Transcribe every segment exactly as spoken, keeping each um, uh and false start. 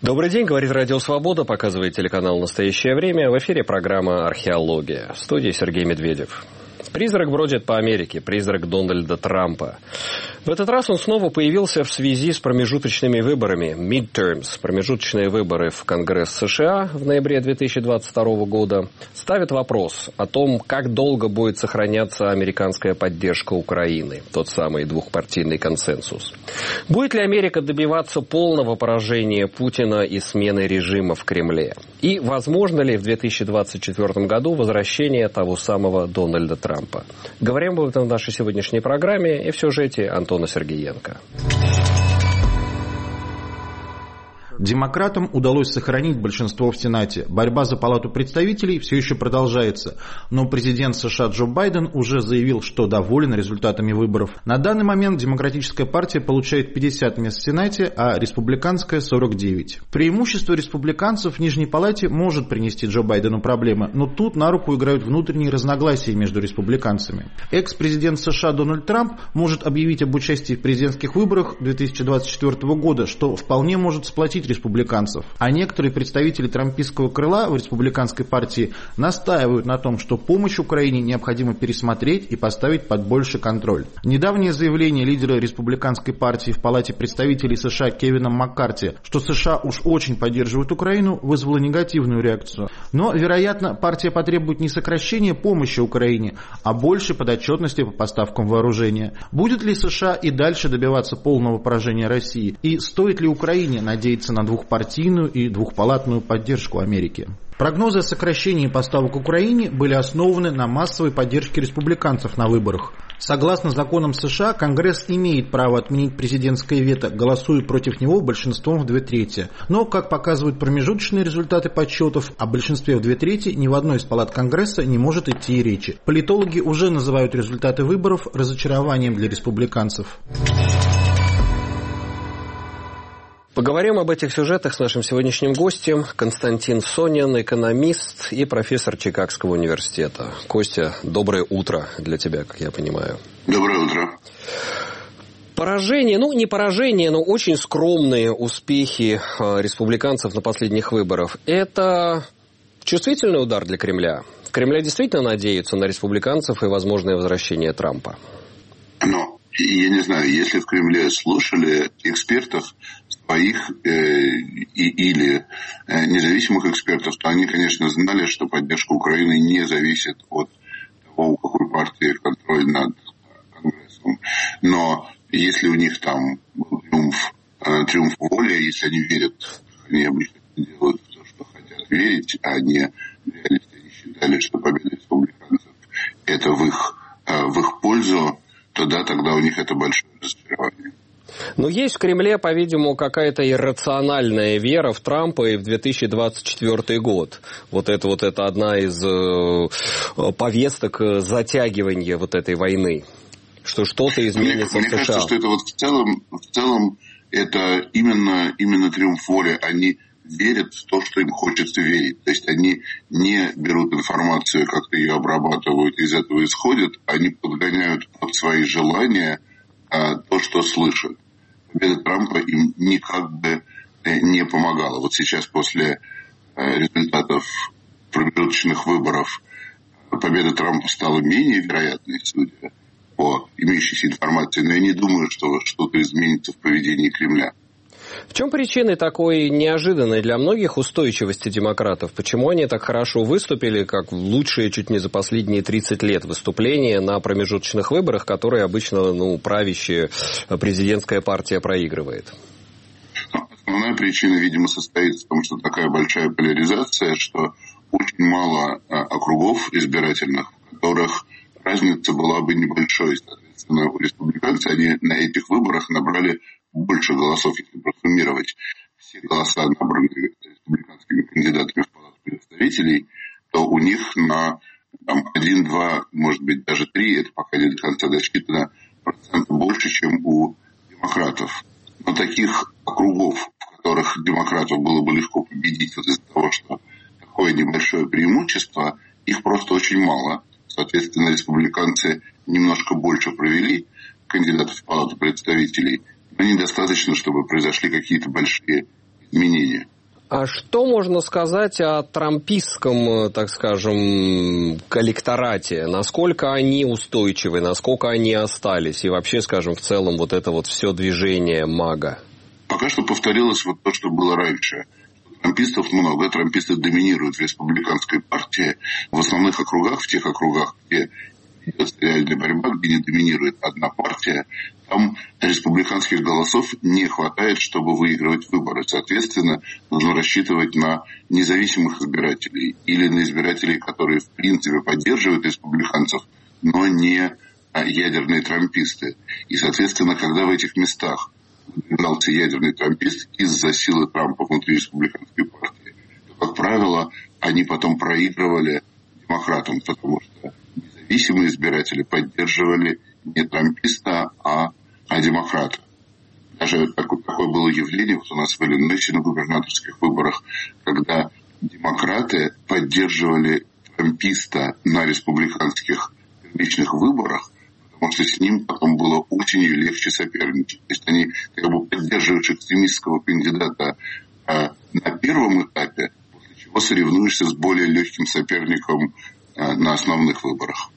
Добрый день, говорит Радио Свобода, показывает телеканал «Настоящее время». В эфире программа «Археология». В студии Сергей Медведев. Призрак бродит по Америке, призрак Дональда Трампа. В этот раз он снова появился в связи с промежуточными выборами, midterms, промежуточные выборы в Конгресс США в ноябре две тысячи двадцать второго года, ставят вопрос о том, как долго будет сохраняться американская поддержка Украины, тот самый двухпартийный консенсус. Будет ли Америка добиваться полного поражения Путина и смены режима в Кремле? И возможно ли в две тысячи двадцать четвёртом году возвращение того самого Дональда Трампа? Говорим об этом в нашей сегодняшней программе и в сюжете Антона Сергеенко. Демократам удалось сохранить большинство в Сенате. Борьба за Палату представителей все еще продолжается. Но президент США Джо Байден уже заявил, что доволен результатами выборов. На данный момент Демократическая партия получает пятьдесят мест в Сенате, а Республиканская сорок девять. Преимущество республиканцев в Нижней Палате может принести Джо Байдену проблемы, но тут на руку играют внутренние разногласия между республиканцами. Экс-президент США Дональд Трамп может объявить об участии в президентских выборах две тысячи двадцать четвёртого года, что вполне может сплотить республиканцев. А некоторые представители трампистского крыла в республиканской партии настаивают на том, что помощь Украине необходимо пересмотреть и поставить под больший контроль. Недавнее заявление лидера республиканской партии в Палате представителей США Кевина Маккарти, что США уж очень поддерживают Украину, вызвало негативную реакцию. Но, вероятно, партия потребует не сокращения помощи Украине, а большей подотчетности по поставкам вооружения. Будет ли США и дальше добиваться полного поражения России? И стоит ли Украине надеяться на двухпартийную и двухпалатную поддержку Америки? Прогнозы о сокращении поставок Украине были основаны на массовой поддержке республиканцев на выборах. Согласно законам США, Конгресс имеет право отменить президентское вето, голосуя против него большинством в две трети. Но, как показывают промежуточные результаты подсчетов, о большинстве в две трети ни в одной из палат Конгресса не может идти и речи. Политологи уже называют результаты выборов разочарованием для республиканцев. Поговорим об этих сюжетах с нашим сегодняшним гостем. Константин Сонин, экономист и профессор Чикагского университета. Костя, доброе утро для тебя, как я понимаю. Доброе утро. Поражение, ну не поражение, но очень скромные успехи республиканцев на последних выборах. Это чувствительный удар для Кремля? Кремля действительно надеются на республиканцев и возможное возвращение Трампа? Ну, я не знаю, если в Кремле слушали экспертов, своих э, и, или э, независимых экспертов, то они, конечно, знали, что поддержка Украины не зависит от того, у какой партии контроль над Конгрессом. Но если у них там был триумф, э, триумф воли, если они верят, они обычно делают то, что хотят верить, а не в реальности они считали, что победа республиканцев это в их, э, в их пользу, то да, тогда у них это большое разочарование. Но есть в Кремле, по-видимому, какая-то иррациональная вера в Трампа и в две тысячи двадцать четвёртый год. Вот это вот это одна из э, повесток затягивания вот этой войны. Что что-то изменится мне, в США. Мне кажется, что это вот в целом, в целом это именно, именно триумф воли. Они верят в то, что им хочется верить. То есть они не берут информацию, как-то ее обрабатывают, из этого исходят. Они подгоняют под свои желания а, то, что слышат. Победа Трампа им никак бы не помогала. Вот сейчас после результатов промежуточных выборов победа Трампа стала менее вероятной, судя по имеющейся информации. Но я не думаю, что что-то изменится в поведении Кремля. В чем причины такой неожиданной для многих устойчивости демократов? Почему они так хорошо выступили, как лучшие чуть не за последние тридцать лет выступления на промежуточных выборах, которые обычно ну, правящая президентская партия проигрывает? Основная причина, видимо, состоит в том, что такая большая поляризация, что очень мало округов избирательных, в которых разница была бы небольшой. Соответственно, у республиканцев они на этих выборах набрали больше голосов, если просуммировать все голоса, набранные республиканскими кандидатами в Палату представителей, то у них на там, один, два, может быть, даже три, это пока не до конца досчитано, процента больше, чем у демократов. Но таких округов, в которых демократов было бы легко победить вот из-за того, что такое небольшое преимущество, их просто очень мало. Соответственно, республиканцы немножко больше провели кандидатов в Палату представителей, но недостаточно, чтобы произошли какие-то большие изменения. А что можно сказать о трампистском, так скажем, электорате? Насколько они устойчивы, насколько они остались? И вообще, скажем, в целом вот это вот все движение МАГА? Пока что повторилось вот то, что было раньше. Трампистов много, трамписты доминируют в республиканской партии. В основных округах, в тех округах, где идет реальная борьба, где не доминирует одна партия, там республиканских голосов не хватает, чтобы выигрывать выборы. Соответственно, нужно рассчитывать на независимых избирателей или на избирателей, которые в принципе поддерживают республиканцев, но не ядерные трамписты. И, соответственно, когда в этих местах выдвигался ядерный трампист из-за силы Трампа внутри республиканской партии, то, как правило, они потом проигрывали демократам, потому что независимые избиратели поддерживали не трамписта, а, а демократа. Даже такое, такое было явление, вот у нас в Иллинойсе на губернаторских выборах, когда демократы поддерживали трамписта на республиканских первичных выборах, потому что с ним потом было очень легче соперничать. То есть они как бы поддерживают экстремистского кандидата а, на первом этапе, после чего соревнуешься с более легким соперником а, на основных выборах.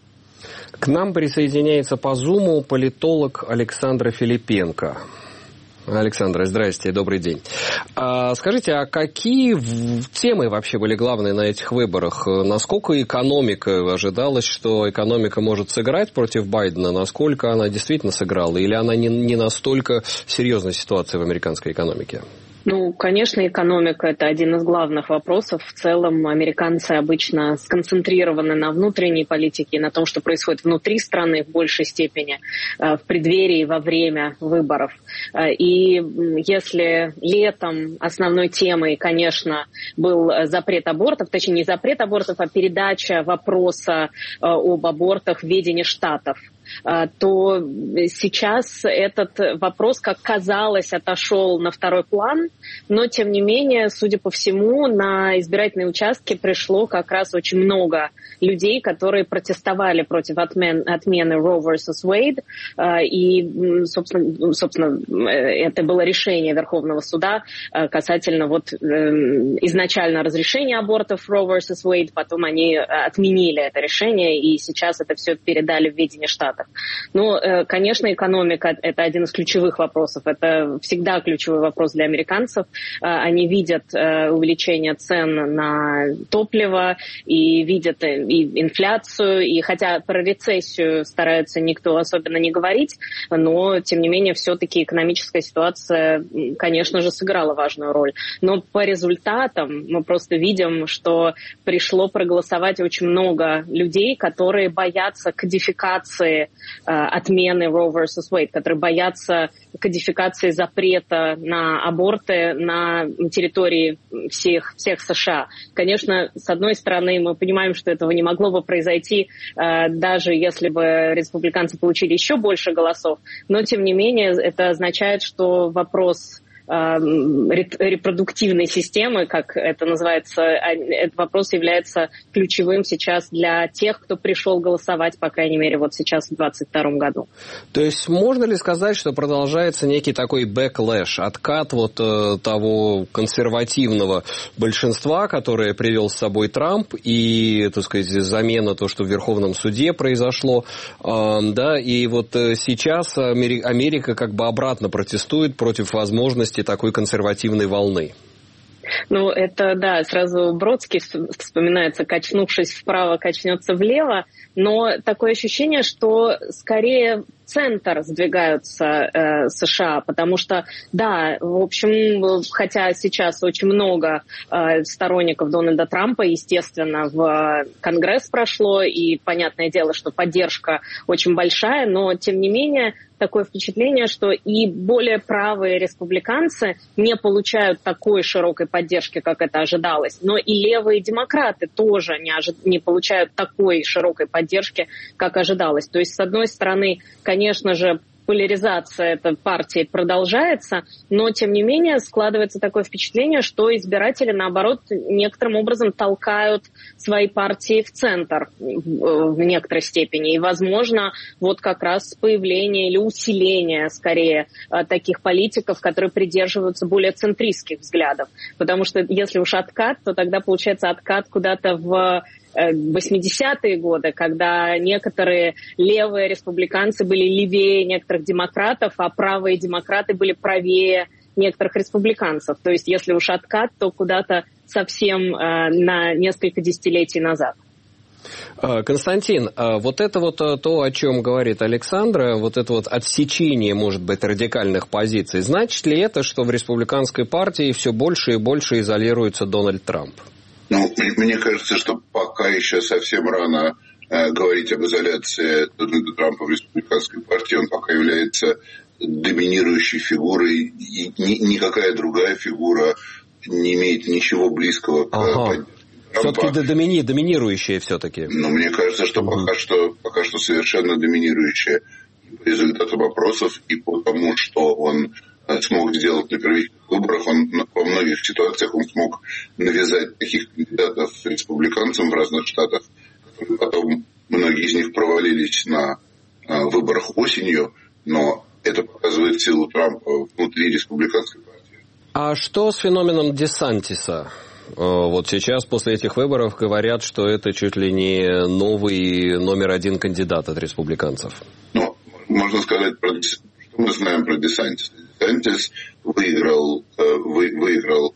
К нам присоединяется по Зуму политолог Александра Филипенко. Александра, здрасте, добрый день. А, скажите, а какие темы вообще были главные на этих выборах? Насколько экономика, ожидалось, что экономика может сыграть против Байдена? Насколько она действительно сыграла? Или она не, не настолько серьезная ситуация в американской экономике? Ну, конечно, экономика – это один из главных вопросов. В целом, американцы обычно сконцентрированы на внутренней политике, на том, что происходит внутри страны в большей степени, в преддверии, во время выборов. И если летом основной темой, конечно, был запрет абортов, точнее, не запрет абортов, а передача вопроса об абортах в ведение штатов, то сейчас этот вопрос, как казалось, отошел на второй план, но, тем не менее, судя по всему, на избирательные участки пришло как раз очень много людей, которые протестовали против отмен, отмены Roe versus Wade, и, собственно, собственно, это было решение Верховного суда касательно вот изначально разрешения абортов Roe versus Wade, потом они отменили это решение, и сейчас это все передали в ведение штата. Ну, конечно, экономика – это один из ключевых вопросов. Это всегда ключевой вопрос для американцев. Они видят увеличение цен на топливо и видят и инфляцию. И хотя про рецессию старается никто особенно не говорить, но, тем не менее, все-таки экономическая ситуация, конечно же, сыграла важную роль. Но по результатам мы просто видим, что пришло проголосовать очень много людей, которые боятся кодификации отмены Roe versus Wade, которые боятся кодификации запрета на аборты на территории всех, всех США. Конечно, с одной стороны, мы понимаем, что этого не могло бы произойти, даже если бы республиканцы получили еще больше голосов, но, тем не менее, это означает, что вопрос репродуктивной системы, как это называется, этот вопрос является ключевым сейчас для тех, кто пришел голосовать, по крайней мере, вот сейчас в двадцать втором году. То есть можно ли сказать, что продолжается некий такой бэклэш, откат вот э, того консервативного большинства, которое привел с собой Трамп, и, так сказать, замена то, что в Верховном суде произошло, э, да, и вот сейчас Америка как бы обратно протестует против возможности такой консервативной волны? Ну, это, да, сразу Бродский вспоминается, качнувшись вправо, качнется влево, но такое ощущение, что скорее центр сдвигаются э, США, потому что, да, в общем, хотя сейчас очень много э, сторонников Дональда Трампа, естественно, в Конгресс прошло, и понятное дело, что поддержка очень большая, но, тем не менее, такое впечатление, что и более правые республиканцы не получают такой широкой поддержки, как это ожидалось, но и левые демократы тоже не, ожи- не получают такой широкой поддержки, как ожидалось. То есть, с одной стороны, конечно же, поляризация этой партии продолжается, но, тем не менее, складывается такое впечатление, что избиратели, наоборот, некоторым образом толкают свои партии в центр в некоторой степени. И, возможно, вот как раз появление или усиление, скорее, таких политиков, которые придерживаются более центристских взглядов. Потому что если уж откат, то тогда получается откат куда-то в восьмидесятые годы, когда некоторые левые республиканцы были левее некоторых демократов, а правые демократы были правее некоторых республиканцев. То есть если уж откат, то куда-то совсем э, на несколько десятилетий назад. Константин, вот это вот то, о чем говорит Александра, вот это вот отсечение, может быть, радикальных позиций, значит ли это, что в республиканской партии все больше и больше изолируется Дональд Трамп? Ну, мне кажется, что пока еще совсем рано э, говорить об изоляции Дональда Трампа в республиканской партии. Он пока является доминирующей фигурой, и ни, никакая другая фигура не имеет ничего близкого к ага. поддержке Трампа. Все-таки домини, доминирующая все-таки. Но мне кажется, что угу. пока что пока что совершенно доминирующая по результатам опросов и по тому, что он смог сделать на первичных выборах. Он во многих ситуациях он смог навязать таких кандидатов республиканцам в разных штатах, которые потом, многие из них провалились на выборах осенью, но это показывает силу Трампа внутри республиканской партии. А что с феноменом Десантиса? Вот сейчас после этих выборов говорят, что это чуть ли не новый номер один кандидат от республиканцев. Ну, можно сказать, про, что мы знаем про Десантиса. Десантис выиграл, вы, выиграл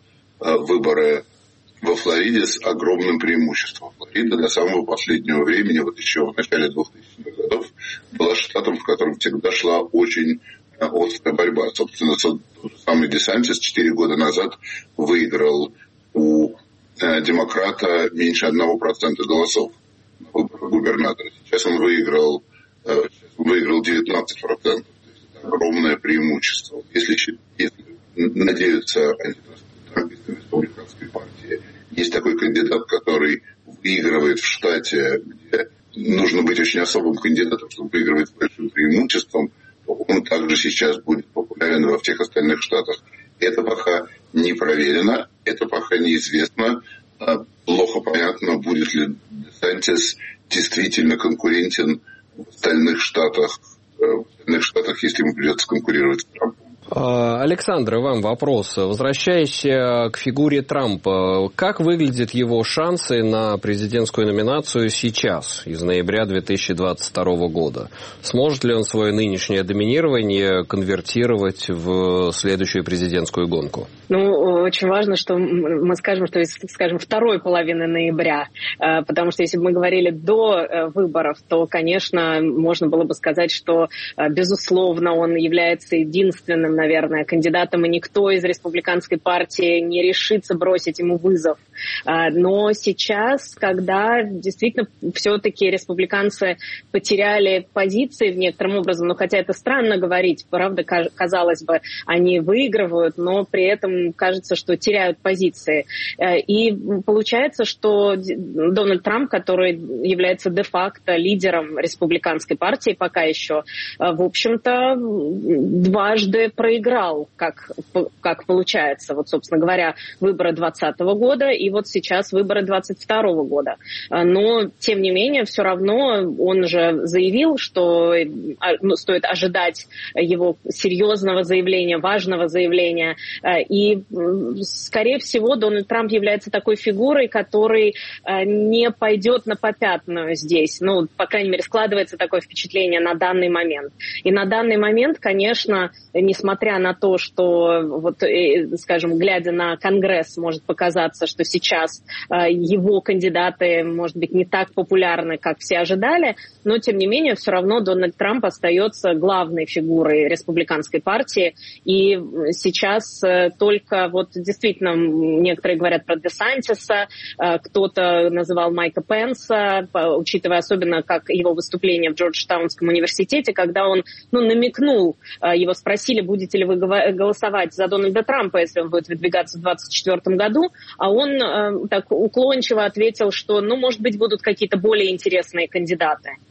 выборы во Флориде с огромным преимуществом. Флорида до самого последнего времени, вот еще в начале двухтысячных годов, была штатом, в котором всегда шла очень острая борьба. Собственно, тот же самый Десантис четыре года назад выиграл у демократа меньше одного процента голосов на выборах губернатора. Сейчас он выиграл, выиграл девятнадцать процентов. Огромное преимущество. Если, если надеются антитрамписты республиканской партии, есть такой кандидат, который выигрывает в штате, где нужно быть очень особым кандидатом, чтобы выигрывать с большим преимуществом, то он также сейчас будет популярен во всех остальных штатах. Это пока не проверено, это пока неизвестно. Плохо понятно, будет ли Десантис действительно конкурентен в остальных штатах, в остальных штатах, если ему придется конкурировать с Трампом. Александр, вам вопрос. Возвращаясь к фигуре Трампа, как выглядят его шансы на президентскую номинацию сейчас, из ноября две тысячи двадцать второго года? Сможет ли он свое нынешнее доминирование конвертировать в следующую президентскую гонку? Ну, очень важно, что мы скажем, что, скажем, второй половины ноября, потому что если бы мы говорили до выборов, то, конечно, можно было бы сказать, что, безусловно, он является единственным, наверное, кандидатом, и никто из республиканской партии не решится бросить ему вызов. Но сейчас, когда действительно все-таки республиканцы потеряли позиции в некотором образом, ну, хотя это странно говорить, правда, казалось бы, они выигрывают, но при этом кажется, что теряют позиции. И получается, что Дональд Трамп, который является де-факто лидером республиканской партии пока еще, в общем-то, дважды проиграл, как, как получается, вот, собственно говоря, выборы двадцатого года и вот сейчас выборы двадцать второго года. Но, тем не менее, все равно он же заявил, что ну, стоит ожидать его серьезного заявления, важного заявления. И, скорее всего, Дональд Трамп является такой фигурой, который не пойдет на попятную здесь. Ну, по крайней мере, складывается такое впечатление на данный момент. И на данный момент, конечно, несмотря на то, что, вот, скажем, глядя на Конгресс, может показаться, что сейчас его кандидаты, может быть, не так популярны, как все ожидали, но, тем не менее, все равно Дональд Трамп остается главной фигурой республиканской партии. И сейчас только, вот, действительно, некоторые говорят про Десантиса, кто-то называл Майка Пенса, учитывая особенно, как его выступление в Джорджтаунском университете, когда он, ну, намекнул, его спросили, будете ли вы голосовать за Дональда Трампа, если он будет выдвигаться в двадцать четвёртом году, а он э, так уклончиво ответил, что, ну, может быть, будут какие-то более интересные кандидаты.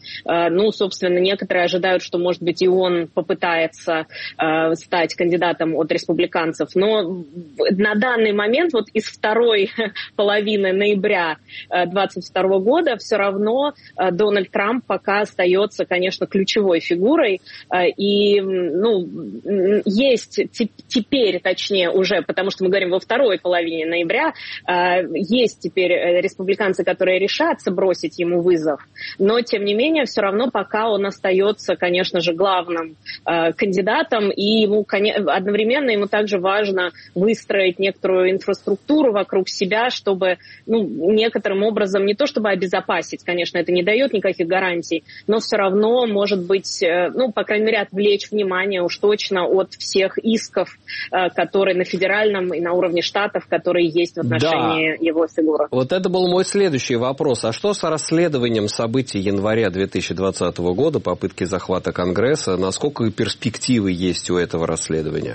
Ну, собственно, некоторые ожидают, что, может быть, и он попытается стать кандидатом от республиканцев. Но на данный момент, вот из второй половины ноября две тысячи двадцать второго года, все равно Дональд Трамп пока остается, конечно, ключевой фигурой. И, ну, есть теперь, точнее, уже, потому что мы говорим во второй половине ноября, есть теперь республиканцы, которые решатся бросить ему вызов. Но, тем не менее, все равно пока он остается, конечно же, главным кандидатом. И ему одновременно ему также важно выстроить некоторую инфраструктуру вокруг себя, чтобы, ну, некоторым образом, не то чтобы обезопасить, конечно, это не дает никаких гарантий, но все равно, может быть, ну, по крайней мере, отвлечь внимание уж точно от всех исков, которые на федеральном и на уровне штатов, которые есть в отношении да. его фигуры. Вот это был мой следующий вопрос. А что с расследованием событий января две тысячи двадцатого года, попытки захвата Конгресса? Насколько перспективы есть у этого расследования?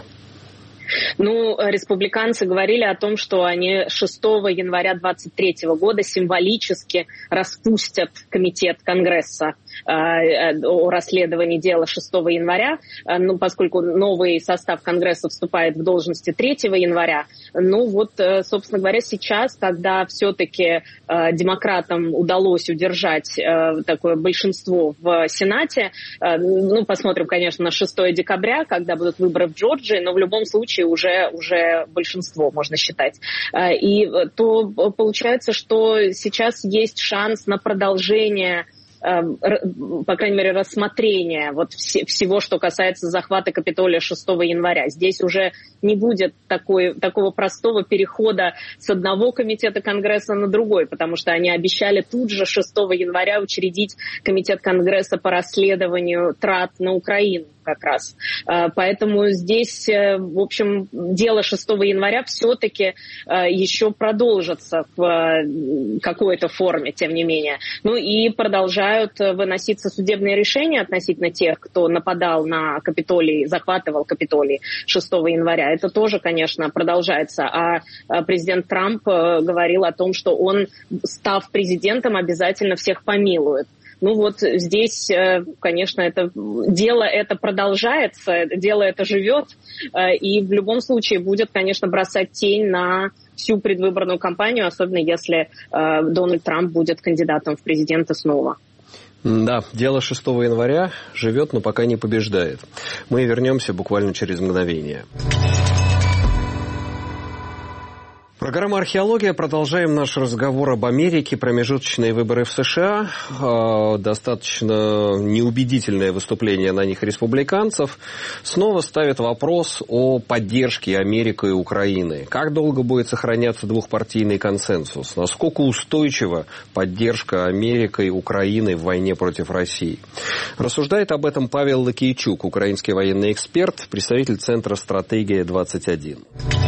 Ну, республиканцы говорили о том, что они шестого января двадцать третьего года символически распустят комитет Конгресса э, о расследовании дела шестого января, э, ну, поскольку новый состав Конгресса вступает в должности третьего января. Ну, вот, э, собственно говоря, сейчас, когда все-таки э, демократам удалось удержать э, такое большинство в Сенате, э, ну, посмотрим, конечно, на шестого декабря, когда будут выборы в Джорджии, но в любом случае уже, уже большинство, можно считать. И то получается, что сейчас есть шанс на продолжение, по крайней мере, рассмотрения вот всего, что касается захвата Капитолия шестого января. Здесь уже не будет такой, такого простого перехода с одного комитета Конгресса на другой, потому что они обещали тут же шестого января учредить комитет Конгресса по расследованию трат на Украину как раз. Поэтому здесь, в общем, дело шестого января все-таки еще продолжится в какой-то форме, тем не менее. Ну и продолжают выноситься судебные решения относительно тех, кто нападал на Капитолий, захватывал Капитолий шестого января. Это тоже, конечно, продолжается. А президент Трамп говорил о том, что он, став президентом, обязательно всех помилует. Ну вот здесь, конечно, это дело это продолжается, дело это живет, и в любом случае будет, конечно, бросать тень на всю предвыборную кампанию, особенно если Дональд Трамп будет кандидатом в президенты снова. Да, дело шестого января живет, но пока не побеждает. Мы вернемся буквально через мгновение. Программа «Археология». Продолжаем наш разговор об Америке. Промежуточные выборы в США. Достаточно неубедительное выступление на них республиканцев. Снова ставят вопрос о поддержке Америки и Украины. Как долго будет сохраняться двухпартийный консенсус? Насколько устойчива поддержка Америки и Украины в войне против России? Рассуждает об этом Павел Лакейчук, украинский военный эксперт, представитель Центра «Стратегия двадцать один».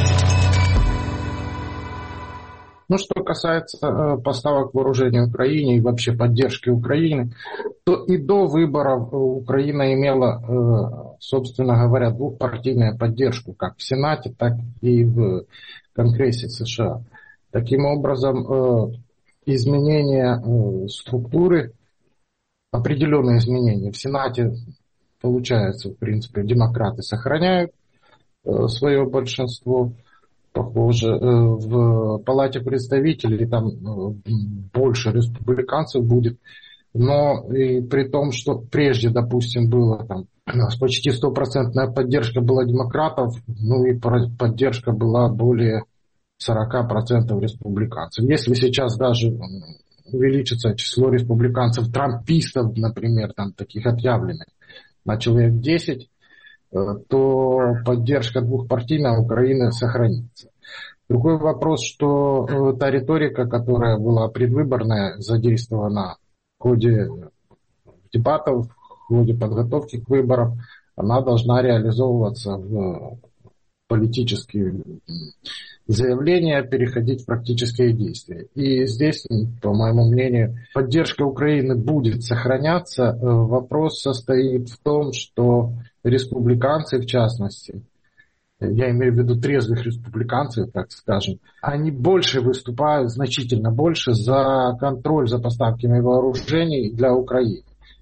Ну, что касается э, поставок вооружений Украине и вообще поддержки Украины, то и до выборов Украина имела, э, собственно говоря, двухпартийную поддержку как в Сенате, так и в Конгрессе США. Таким образом, э, изменения э, структуры, определенные изменения в Сенате, получается, в принципе, демократы сохраняют э, свое большинство. Похоже, в Палате представителей там больше республиканцев будет, но и при том, что прежде, допустим, было там почти стопроцентная поддержка была демократов, ну и поддержка была более сорок процентов республиканцев. Если сейчас даже увеличится число республиканцев, трампистов, например, там таких отъявленных, на человек десять, то поддержка двухпартийной Украины сохранится. Другой вопрос, что та риторика, которая была предвыборная, задействована в ходе дебатов, в ходе подготовки к выборам, она должна реализовываться в политические заявления, переходить в практические действия. И здесь, по моему мнению, поддержка Украины будет сохраняться. Вопрос состоит в том, что республиканцы, в частности, я имею в виду трезвых республиканцев, так скажем, они больше выступают, значительно больше, за контроль за поставками вооружений для Украины.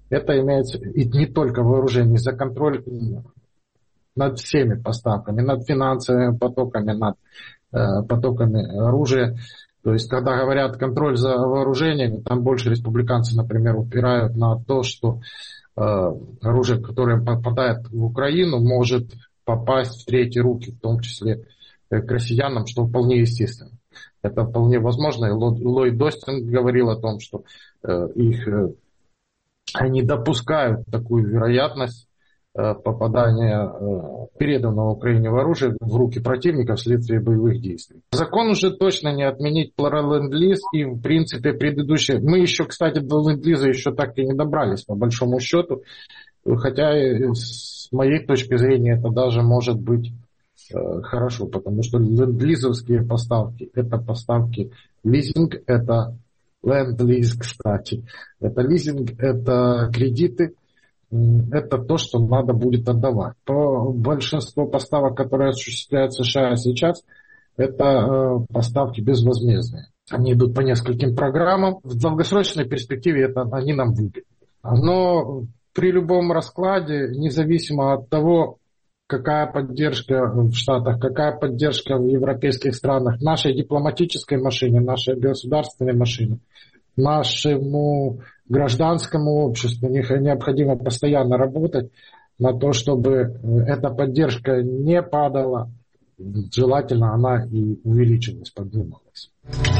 Это имеется и не только вооружение, за контроль над всеми поставками, над финансовыми потоками, над э, потоками оружия. То есть, когда говорят контроль за вооружением, там больше республиканцы, например, упирают на то, что э, оружие, которое попадает в Украину, может попасть в третьи руки, в том числе э, к россиянам, что вполне естественно. Это вполне возможно. И Ллойд Остин говорил о том, что э, их, э, они допускают такую вероятность попадания переданного Украине оружия в руки противника вследствие боевых действий. Закон уже точно не отменить ленд-лиз, и в принципе предыдущие... Мы еще, кстати, до ленд-лиза еще так и не добрались, по большому счету, хотя с моей точки зрения это даже может быть хорошо, потому что ленд-лизовские поставки — это поставки лизинг, это ленд-лиз, кстати, это лизинг, это кредиты. Это то, что надо будет отдавать. По большинству поставок, которые осуществляют США сейчас, это поставки безвозмездные. Они идут по нескольким программам. В долгосрочной перспективе это они нам выгодны. Но при любом раскладе, независимо от того, какая поддержка в Штатах, какая поддержка в европейских странах, нашей дипломатической машине, нашей государственной машине, нашему гражданскому обществу необходимо постоянно работать на то, чтобы эта поддержка не падала, желательно она и увеличилась, поднималась.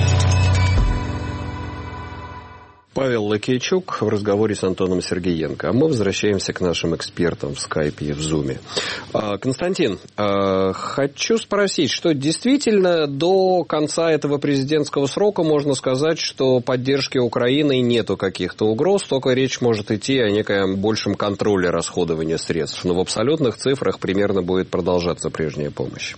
Павел Лакейчук в разговоре с Антоном Сергеенко. А мы возвращаемся к нашим экспертам в скайпе и в зуме. Константин, хочу спросить, что действительно до конца этого президентского срока можно сказать, что поддержки Украины нету каких-то угроз, только речь может идти о некоем большем контроле расходования средств. Но в абсолютных цифрах примерно будет продолжаться прежняя помощь.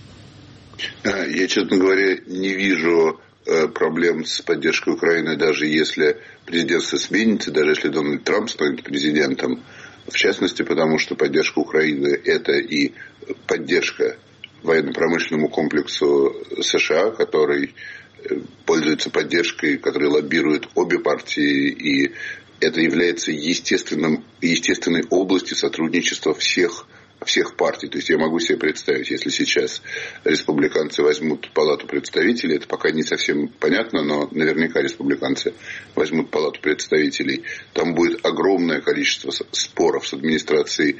Я, честно говоря, не вижу проблем с поддержкой Украины, даже если президентство сменится, даже если Дональд Трамп станет президентом. В частности, потому что поддержка Украины – это и поддержка военно-промышленному комплексу США, который пользуется поддержкой, который лоббирует обе партии, и это является естественным, естественной областью сотрудничества всех всех партий. То есть я могу себе представить, если сейчас республиканцы возьмут Палату представителей, это пока не совсем понятно, но наверняка республиканцы возьмут Палату представителей, там будет огромное количество споров с администрацией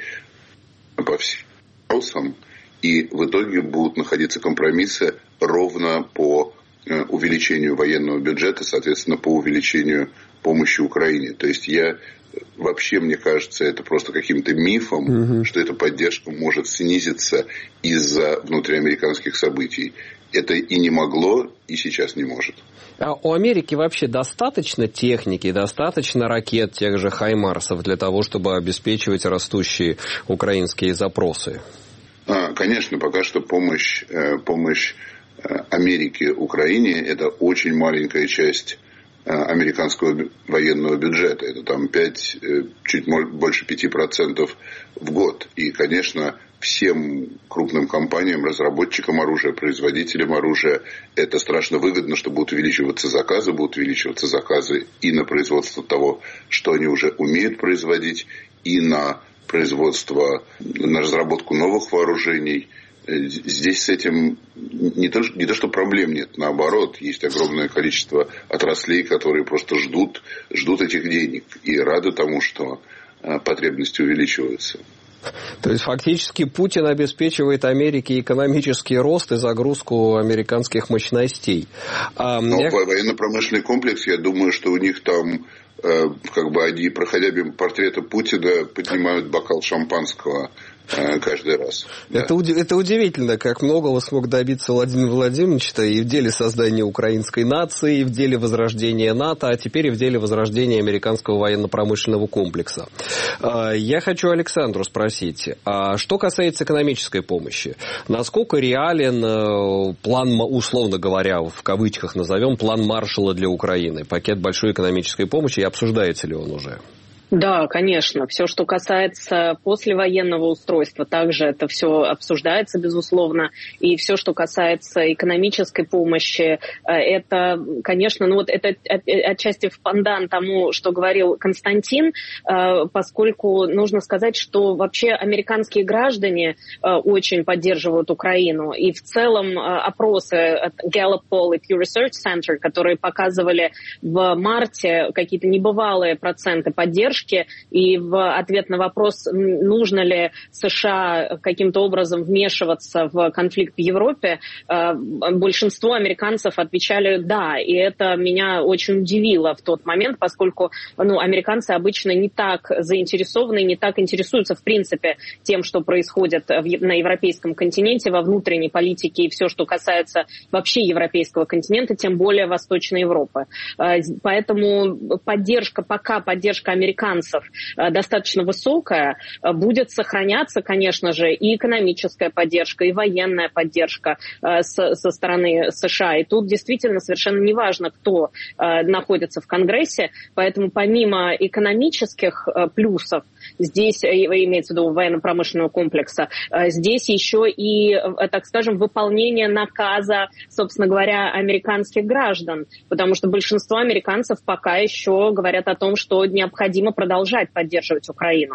по всем вопросам, и в итоге будут находиться компромиссы ровно по увеличению военного бюджета, соответственно, по увеличению помощи Украине. То есть я вообще, мне кажется, это просто каким-то мифом, угу. что эта поддержка может снизиться из-за внутриамериканских событий. Это и не могло, и сейчас не может. А у Америки вообще достаточно техники, достаточно ракет, тех же «Хаймарсов» для того, чтобы обеспечивать растущие украинские запросы? А, конечно, пока что помощь, помощь Америки Украине – это очень маленькая часть американского военного бюджета. Это там пять, чуть больше пяти процентов в год. И, конечно, всем крупным компаниям, разработчикам оружия, производителям оружия это страшно выгодно, что будут увеличиваться заказы, будут увеличиваться заказы и на производство того, что они уже умеют производить, и на производство, на разработку новых вооружений. Здесь с этим не то, не то, что проблем нет, наоборот, есть огромное количество отраслей, которые просто ждут, ждут этих денег и рады тому, что потребности увеличиваются. То есть фактически Путин обеспечивает Америке экономический рост и загрузку американских мощностей. А Но я... военно-промышленный комплекс, я думаю, что у них там, э, как бы они, проходя мимо портрета Путина, поднимают бокал шампанского каждый раз. Это, да. это удивительно, как многого смог добиться Владимир Владимирович и в деле создания украинской нации, и в деле возрождения НАТО, а теперь и в деле возрождения американского военно-промышленного комплекса. Я хочу Александру спросить, а что касается экономической помощи, насколько реален план, условно говоря, в кавычках назовем, план Маршалла для Украины, пакет большой экономической помощи, и обсуждается ли он уже? Да, конечно. Все, что касается послевоенного устройства, также это все обсуждается, безусловно. И все, что касается экономической помощи, это, конечно, ну вот это отчасти в пандан тому, что говорил Константин, поскольку нужно сказать, что вообще американские граждане очень поддерживают Украину. И в целом опросы от Gallup Poll и Pew Research Center, которые показывали в марте какие-то небывалые проценты поддержки, и в ответ на вопрос, нужно ли США каким-то образом вмешиваться в конфликт в Европе, большинство американцев отвечали «да». И это меня очень удивило в тот момент, поскольку ну, американцы обычно не так заинтересованы, не так интересуются в принципе тем, что происходит на европейском континенте, во внутренней политике и все, что касается вообще европейского континента, тем более Восточной Европы. Поэтому поддержка, пока поддержка американцев достаточно высокая, будет сохраняться, конечно же, и экономическая поддержка, и военная поддержка со стороны США. И тут действительно совершенно не важно, кто находится в Конгрессе, поэтому помимо экономических плюсов, здесь имеется в виду военно-промышленного комплекса, здесь еще и, так скажем, выполнение наказа, собственно говоря, американских граждан, потому что большинство американцев пока еще говорят о том, что необходимо продолжать поддерживать Украину.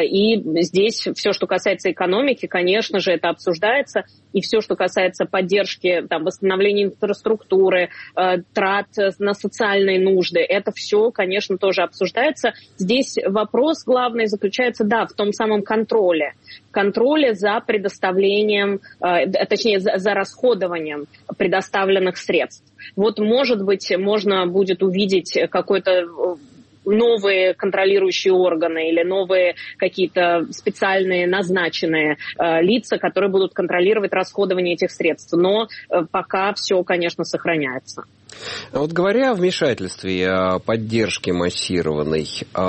И здесь все, что касается экономики, конечно же, это обсуждается, и все, что касается поддержки, там, восстановления инфраструктуры, трат на социальные нужды, это все, конечно, тоже обсуждается. Здесь вопрос главный заключается, да, в том самом контроле. Контроле за предоставлением, точнее, за, за расходованием предоставленных средств. Вот, может быть, можно будет увидеть какой-то новые контролирующие органы или новые какие-то специальные назначенные э, лица, которые будут контролировать расходование этих средств. Но э, пока все, конечно, сохраняется. Вот говоря о вмешательстве и о поддержке массированной,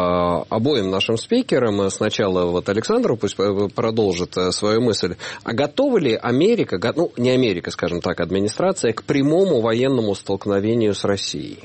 обоим нашим спикерам, сначала вот Александру пусть продолжит свою мысль, а готова ли Америка, ну не Америка, скажем так, администрация, к прямому военному столкновению с Россией?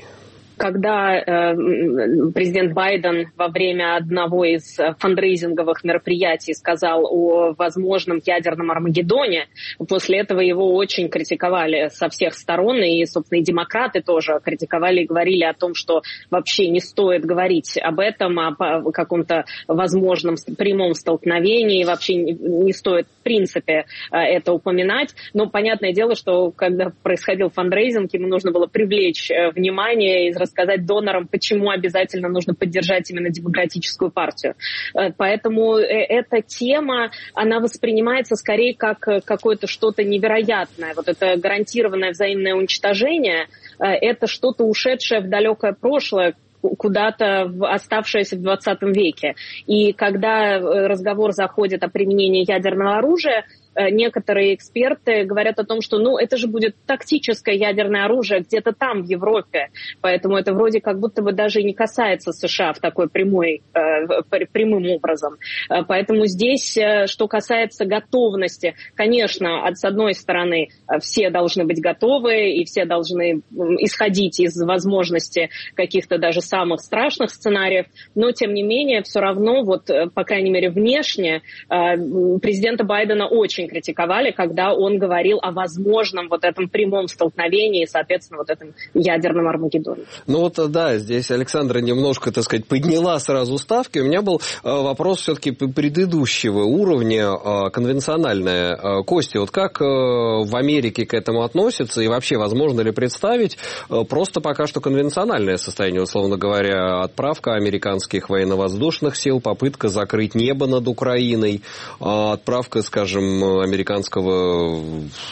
Когда э, президент Байден во время одного из фандрейзинговых мероприятий сказал о возможном ядерном Армагеддоне, после этого его очень критиковали со всех сторон, и, собственно, и демократы тоже критиковали и говорили о том, что вообще не стоит говорить об этом, о каком-то возможном прямом столкновении, вообще не стоит, в принципе, это упоминать. Но понятное дело, что когда происходил фандрейзинг, ему нужно было привлечь внимание и рассказать донорам, почему обязательно нужно поддержать именно Демократическую партию. Поэтому эта тема, она воспринимается скорее как какое-то что-то невероятное. Вот это гарантированное взаимное уничтожение, это что-то ушедшее в далекое прошлое, куда-то оставшееся в двадцатом веке. И когда разговор заходит о применении ядерного оружия, некоторые эксперты говорят о том, что ну, это же будет тактическое ядерное оружие где-то там, в Европе. Поэтому это вроде как будто бы даже не касается США в такой прямой, э, прямым образом. Поэтому здесь, что касается готовности, конечно, от, с одной стороны, все должны быть готовы, и все должны исходить из возможности каких-то даже самых страшных сценариев, но, тем не менее, все равно, вот, по крайней мере, внешне, э, президента Байдена очень критиковали, когда он говорил о возможном вот этом прямом столкновении и, соответственно, вот этом ядерном Армагеддоне. Ну вот, да, здесь Александра немножко, так сказать, подняла сразу ставки. У меня был вопрос все-таки предыдущего уровня, конвенциональная. Костя, вот как в Америке к этому относятся и вообще возможно ли представить просто пока что конвенциональное состояние, условно говоря, отправка американских военно-воздушных сил, попытка закрыть небо над Украиной, отправка, скажем, американского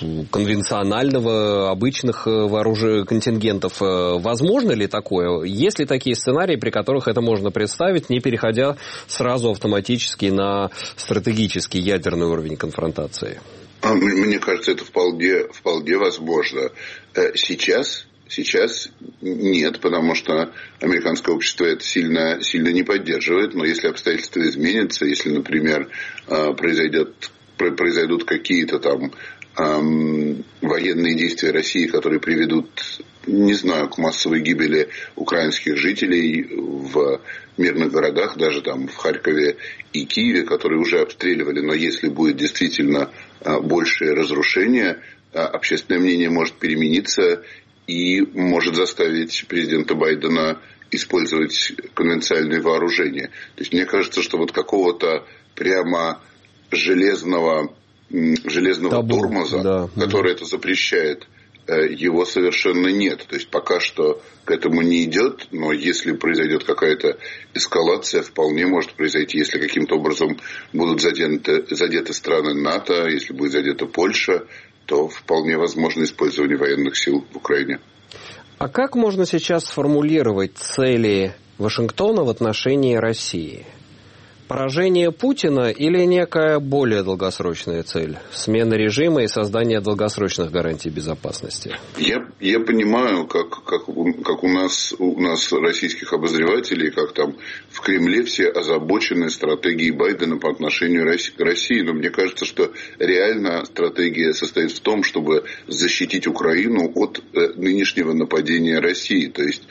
конвенционального, обычных вооруженных контингентов. Возможно ли такое? Есть ли такие сценарии, при которых это можно представить, не переходя сразу автоматически на стратегический ядерный уровень конфронтации? Мне кажется, это вполне, вполне возможно. Сейчас, сейчас нет, потому что американское общество это сильно, сильно не поддерживает. Но если обстоятельства изменятся, если, например, произойдет произойдут какие-то там эм, военные действия России, которые приведут, не знаю, к массовой гибели украинских жителей в мирных городах, даже там в Харькове и Киеве, которые уже обстреливали. Но если будет действительно э, большее разрушение, э, общественное мнение может перемениться и может заставить президента Байдена использовать конвенциальные вооружения. То есть мне кажется, что вот какого-то прямо железного, железного Табу, тормоза, да. который это запрещает, его совершенно нет. То есть пока что к этому не идет, но если произойдет какая-то эскалация, вполне может произойти, если каким-то образом будут задеты, задеты страны НАТО, если будет задета Польша, то вполне возможно использование военных сил в Украине. А как можно сейчас сформулировать цели Вашингтона в отношении России? Поражение Путина или некая более долгосрочная цель? Смена режима и создание долгосрочных гарантий безопасности? Я, я понимаю, как, как, как у, нас, у нас российских обозревателей, как там в Кремле все озабочены стратегией Байдена по отношению к России. Но мне кажется, что реально стратегия состоит в том, чтобы защитить Украину от нынешнего нападения России. То есть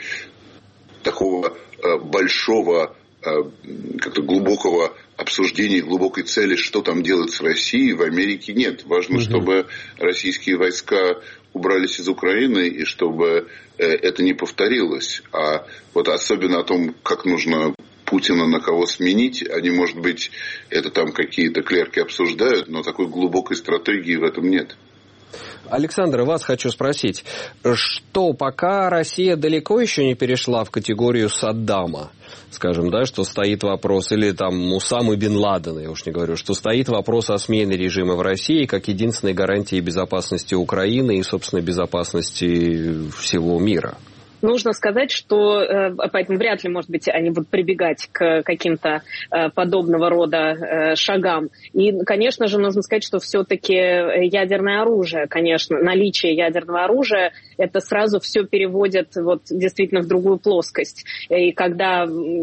такого большого как-то глубокого обсуждения, глубокой цели, что там делать с Россией, в Америке нет. Важно, угу. чтобы российские войска убрались из Украины и чтобы это не повторилось. А вот особенно о том, как нужно Путина на кого сменить, они, может быть, это там какие-то клерки обсуждают, но такой глубокой стратегии в этом нет. Александр, вас хочу спросить, что пока Россия далеко еще не перешла в категорию Саддама, скажем, да, что стоит вопрос, или там Усамы бен Ладена, я уж не говорю, что стоит вопрос о смене режима в России как единственной гарантии безопасности Украины и, собственно, безопасности всего мира? Нужно сказать, что поэтому вряд ли, может быть, они будут прибегать к каким-то подобного рода шагам. И, конечно же, нужно сказать, что все-таки ядерное оружие, конечно, наличие ядерного оружия, это сразу все переводит вот действительно в другую плоскость. И когда,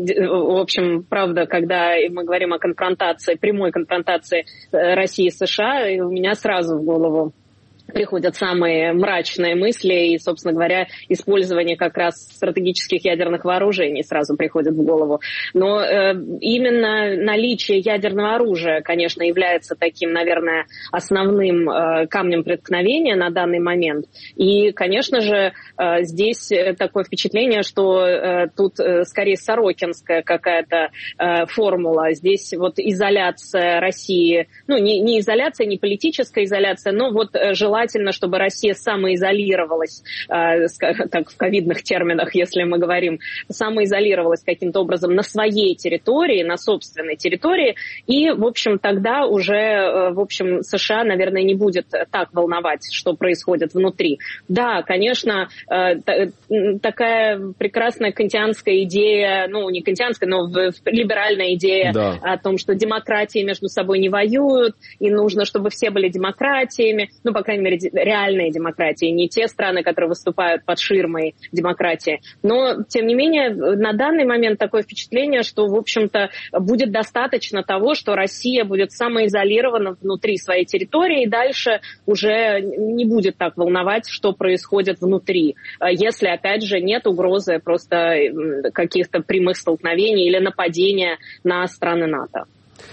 в общем, правда, когда мы говорим о конфронтации, прямой конфронтации России и США, у меня сразу в голову приходят самые мрачные мысли, и, собственно говоря, использование как раз стратегических ядерных вооружений сразу приходит в голову. Но э, именно наличие ядерного оружия, конечно, является таким, наверное, основным э, камнем преткновения на данный момент. И, конечно же, э, здесь такое впечатление, что э, тут э, скорее сорокинская какая-то э, формула. Здесь вот изоляция России, ну, не, не изоляция, не политическая изоляция, но вот э, желание Желательно, чтобы Россия самоизолировалась, э, так в ковидных терминах, если мы говорим, самоизолировалась каким-то образом на своей территории, на собственной территории, и, в общем, тогда уже, э, в общем, США, наверное, не будет так волновать, что происходит внутри. Да, конечно, э, та, такая прекрасная кантианская идея, ну, не кантианская, но в, в, либеральная идея да. о том, что демократии между собой не воюют, и нужно, чтобы все были демократиями, ну, по крайней мере, реальные демократии, не те страны, которые выступают под ширмой демократии. Но, тем не менее, на данный момент такое впечатление, что, в общем-то, будет достаточно того, что Россия будет самоизолирована внутри своей территории, и дальше уже не будет так волновать, что происходит внутри, если, опять же, нет угрозы просто каких-то прямых столкновений или нападения на страны НАТО.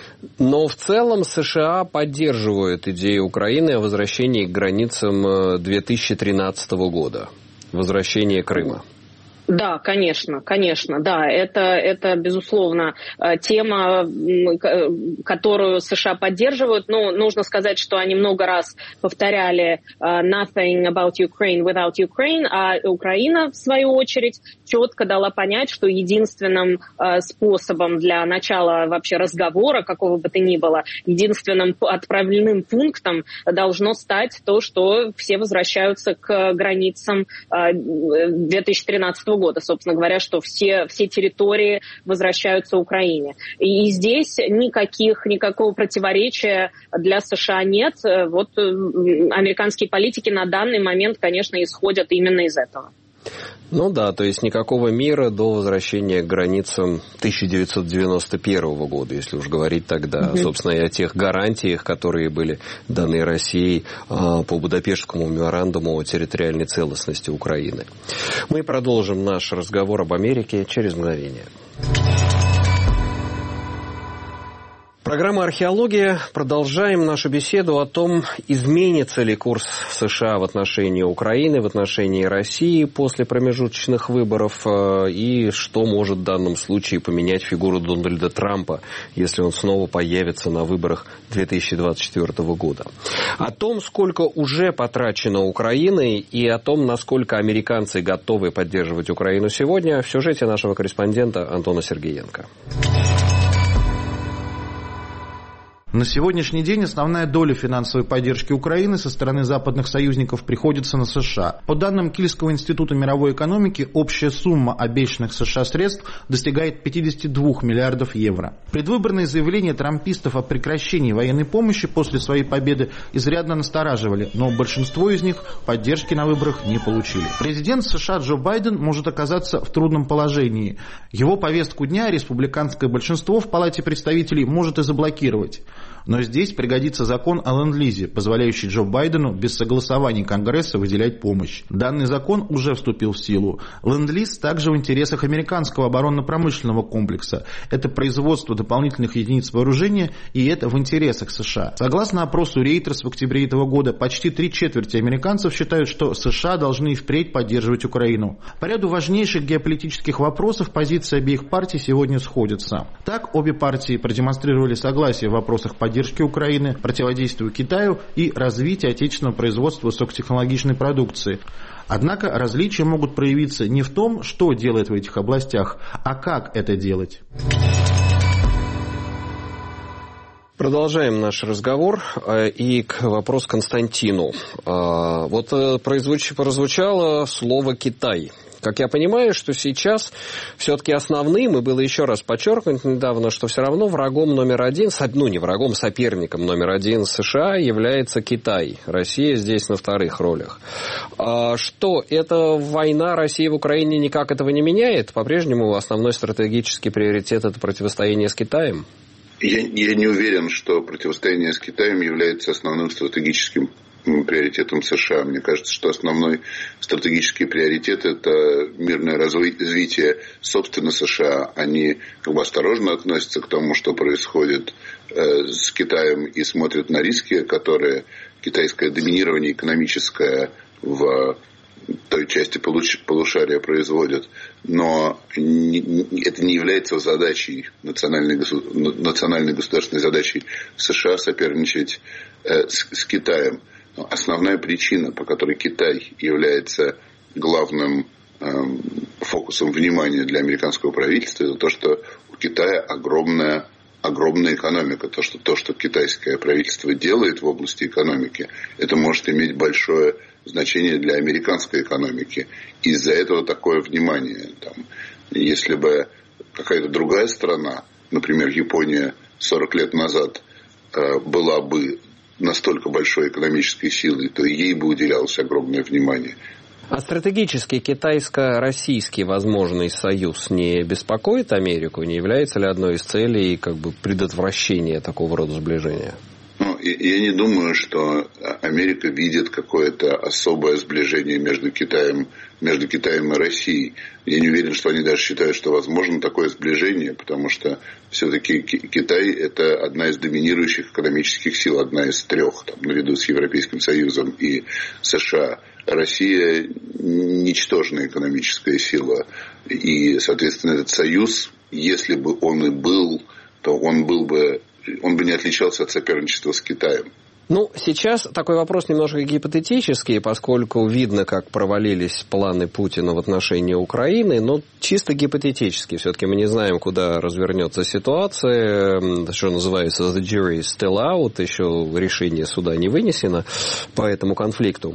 Но в целом США поддерживают идею Украины о возвращении к границам две тысячи тринадцатого года, возвращении Крыма. Да, конечно, конечно, да, это, это, безусловно, тема, которую США поддерживают. Но нужно сказать, что они много раз повторяли nothing about Ukraine without Ukraine, а Украина, в свою очередь, четко дала понять, что единственным способом для начала вообще разговора, какого бы то ни было, единственным отправленным пунктом должно стать то, что все возвращаются к границам две тысячи тринадцатого года, собственно говоря, что все, все территории возвращаются Украине. И здесь никаких, никакого противоречия для США нет. Вот американские политики на данный момент, конечно, исходят именно из этого. Ну да, то есть никакого мира до возвращения к границам тысяча девятьсот девяносто первого года, если уж говорить тогда, mm-hmm. собственно, и о тех гарантиях, которые были даны России а, по Будапештскому меморандуму о территориальной целостности Украины. Мы продолжим наш разговор об Америке через мгновение. Программа «Археология». Продолжаем нашу беседу о том, изменится ли курс США в отношении Украины, в отношении России после промежуточных выборов, и что может в данном случае поменять фигуру Дональда Трампа, если он снова появится на выборах две тысячи двадцать четвёртого года. О том, сколько уже потрачено Украиной, и о том, насколько американцы готовы поддерживать Украину сегодня, в сюжете нашего корреспондента Антона Сергеенко. На сегодняшний день основная доля финансовой поддержки Украины со стороны западных союзников приходится на США. По данным Кильского института мировой экономики, общая сумма обещанных США средств достигает пятьдесят два миллиардов евро. Предвыборные заявления трампистов о прекращении военной помощи после своей победы изрядно настораживали, но большинство из них поддержки на выборах не получили. Президент США Джо Байден может оказаться в трудном положении. Его повестку дня республиканское большинство в Палате представителей может и заблокировать. Но здесь пригодится закон о ленд-лизе, позволяющий Джо Байдену без согласования Конгресса выделять помощь. Данный закон уже вступил в силу. Ленд-лиз также в интересах американского оборонно-промышленного комплекса. Это производство дополнительных единиц вооружения, и это в интересах США. Согласно опросу Reuters в октябре этого года, почти три четверти американцев считают, что США должны и впредь поддерживать Украину. По ряду важнейших геополитических вопросов позиции обеих партий сегодня сходятся. Так, обе партии продемонстрировали согласие в вопросах поддержки поддержки Украины, противодействию Китаю и развития отечественного производства высокотехнологичной продукции. Однако различия могут проявиться не в том, что делать в этих областях, а как это делать. Продолжаем наш разговор и к вопросу Константину. Вот прозвучало слово «Китай». Как я понимаю, что сейчас все-таки основным, и было еще раз подчеркнуто недавно, что все равно врагом номер один, ну не врагом, соперником номер один США является Китай. Россия здесь на вторых ролях. А что, эта война России в Украине никак этого не меняет? По-прежнему основной стратегический приоритет – это противостояние с Китаем? Я, я не уверен, что противостояние с Китаем является основным стратегическим приоритетом США. Мне кажется, что основной стратегический приоритет – это мирное развитие, собственно, США. Они как бы осторожно относятся к тому, что происходит э, с Китаем, и смотрят на риски, которые китайское доминирование экономическое в той части полушария производит. Но не, это не является задачей, национальной, национальной государственной задачей США соперничать э, с, с Китаем. Основная причина, по которой Китай является главным э, фокусом внимания для американского правительства, это то, что у Китая огромная, огромная экономика. То что, то, что китайское правительство делает в области экономики, это может иметь большое значение для американской экономики. Из-за этого такое внимание. Там, если бы какая-то другая страна, например, Япония, сорок лет назад э, была бы настолько большой экономической силой, то ей бы уделялось огромное внимание. А стратегически китайско-российский возможный союз не беспокоит Америку? Не является ли одной из целей как бы предотвращения такого рода сближения? Ну, я не думаю, что Америка видит какое-то особое сближение между Китаем, между Китаем и Россией. Я не уверен, что они даже считают, что возможно такое сближение, потому что все-таки Китай – это одна из доминирующих экономических сил, одна из трех, там, наряду с Европейским Союзом и США. Россия – ничтожная экономическая сила. И, соответственно, этот союз, если бы он и был, то он был бы он бы не отличался от соперничества с Китаем. Ну, сейчас такой вопрос немножко гипотетический, поскольку видно, как провалились планы Путина в отношении Украины, но чисто гипотетически. Все-таки мы не знаем, куда развернется ситуация, что называется the jury is still out, еще решение суда не вынесено по этому конфликту.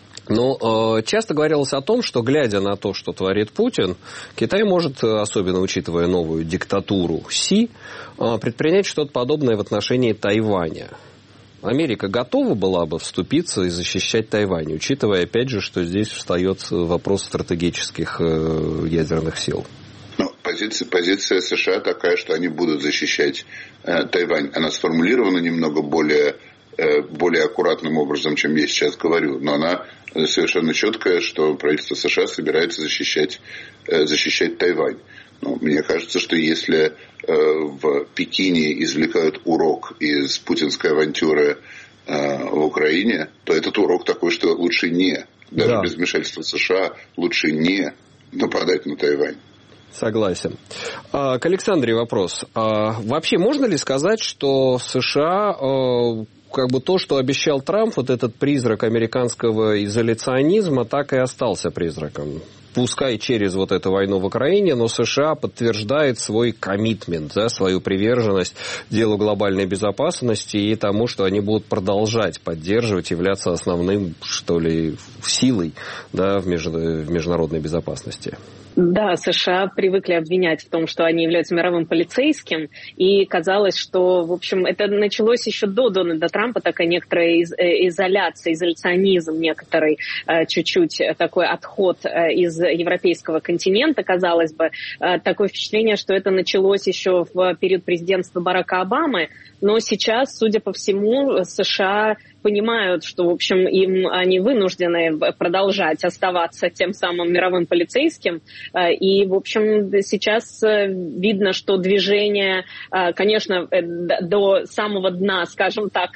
Но э, часто говорилось о том, что, глядя на то, что творит Путин, Китай может, особенно учитывая новую диктатуру Си, э, предпринять что-то подобное в отношении Тайваня. Америка готова была бы вступиться и защищать Тайвань, учитывая, опять же, что здесь встает вопрос стратегических ядерных сил? Ну, позиция, позиция США такая, что они будут защищать э, Тайвань. Она сформулирована немного более, э, более аккуратным образом, чем я сейчас говорю. Но она совершенно четкая, что правительство США собирается защищать, э, защищать Тайвань. Ну, мне кажется, что если э, в Пекине извлекают урок из путинской авантюры э, в Украине, то этот урок такой, что лучше не, даже да. без вмешательства США, лучше не нападать на Тайвань. Согласен. К Александре вопрос. Вообще можно ли сказать, что США, как бы то, что обещал Трамп, вот этот призрак американского изоляционизма, так и остался призраком? Пускай через вот эту войну в Украине, но США подтверждает свой коммитмент, да, свою приверженность делу глобальной безопасности и тому, что они будут продолжать поддерживать, являться основным, что ли, силой, да, в, меж... в международной безопасности. Да, США привыкли обвинять в том, что они являются мировым полицейским, и казалось, что, в общем, это началось еще до Дональда Трампа, такая некоторая изоляция, изоляционизм некоторый, чуть-чуть такой отход из европейского континента, казалось бы. Такое впечатление, что это началось еще в период президентства Барака Обамы, но сейчас, судя по всему, США понимают, что, в общем, им они вынуждены продолжать оставаться тем самым мировым полицейским. И, в общем, сейчас видно, что движение, конечно, до самого дна, скажем так,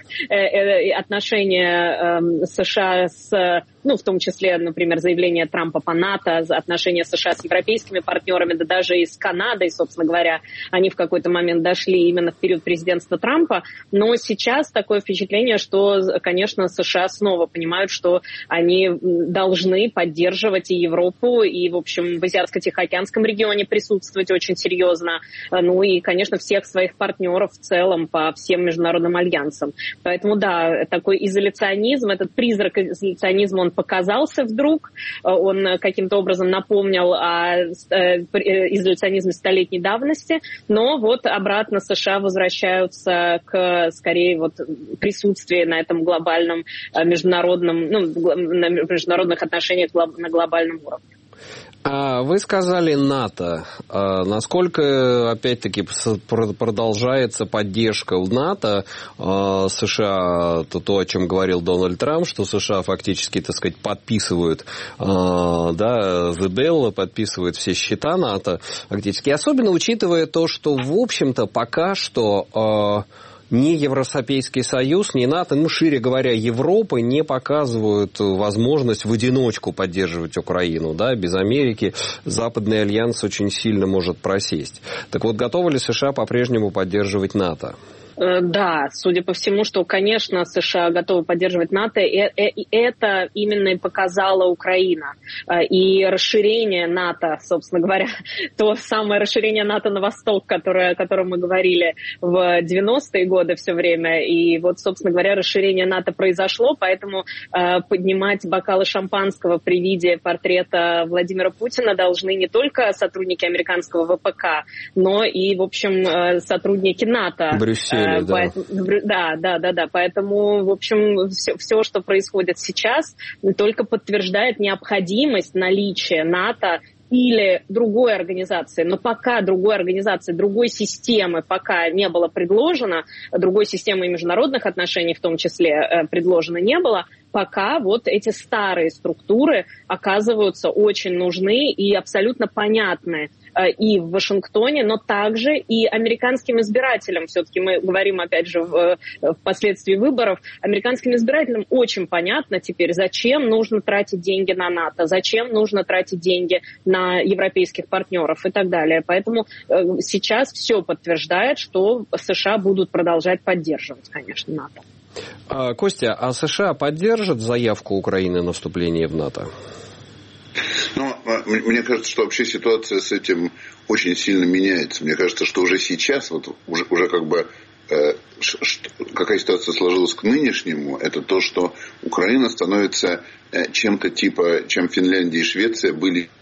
отношения США с... Ну, в том числе, например, заявление Трампа по НАТО, отношения США с европейскими партнерами, да даже и с Канадой, собственно говоря, они в какой-то момент дошли именно в период президентства Трампа. Но сейчас такое впечатление, что, конечно, США снова понимают, что они должны поддерживать и Европу, и, в общем, в Азиатско-Тихоокеанском регионе присутствовать очень серьезно. Ну и, конечно, всех своих партнеров в целом по всем международным альянсам. Поэтому, да, такой изоляционизм, этот призрак изоляционизма, он показался вдруг, он каким-то образом напомнил о изоляционизме столетней давности, но вот обратно США возвращаются к, скорее, вот присутствию на этом глобальном международном, ну, на международных отношениях на глобальном уровне. Вы сказали НАТО. Насколько, опять-таки, продолжается поддержка у НАТО? США, то, то, о чем говорил Дональд Трамп, что США фактически, так сказать, подписывают, да, the bill, подписывают все счета НАТО фактически. Особенно учитывая то, что, в общем-то, пока что... ни Европейский Союз, ни НАТО, ну, шире говоря, Европа не показывают возможность в одиночку поддерживать Украину, да, без Америки Западный альянс очень сильно может просесть. Так вот, готовы ли США по-прежнему поддерживать НАТО? Да, судя по всему, что, конечно, США готовы поддерживать НАТО, и это именно и показала Украина. И расширение НАТО, собственно говоря, то самое расширение НАТО на восток, которое, о котором мы говорили в девяностые годы все время, и вот, собственно говоря, расширение НАТО произошло, поэтому поднимать бокалы шампанского при виде портрета Владимира Путина должны не только сотрудники американского вэ пэ ка, но и, в общем, сотрудники НАТО. Брюссель. Да. Поэтому, да, да, да, да. Поэтому, в общем, все, все, что происходит сейчас, только подтверждает необходимость наличия НАТО или другой организации. Но пока другой организации, другой системы пока не было предложено, другой системы международных отношений в том числе предложено не было, пока вот эти старые структуры оказываются очень нужны и абсолютно понятны и в Вашингтоне, но также и американским избирателям. Все-таки мы говорим, опять же, в, впоследствии выборов, американским избирателям очень понятно теперь, зачем нужно тратить деньги на НАТО, зачем нужно тратить деньги на европейских партнеров и так далее. Поэтому сейчас все подтверждает, что США будут продолжать поддерживать, конечно, НАТО. Костя, а США поддержат заявку Украины на вступление в НАТО? Ну, мне кажется, что вообще ситуация с этим очень сильно меняется. Мне кажется, что уже сейчас, вот уже, уже как бы э, что, какая ситуация сложилась к нынешнему, это то, что Украина становится э, чем-то типа, чем Финляндия и Швеция были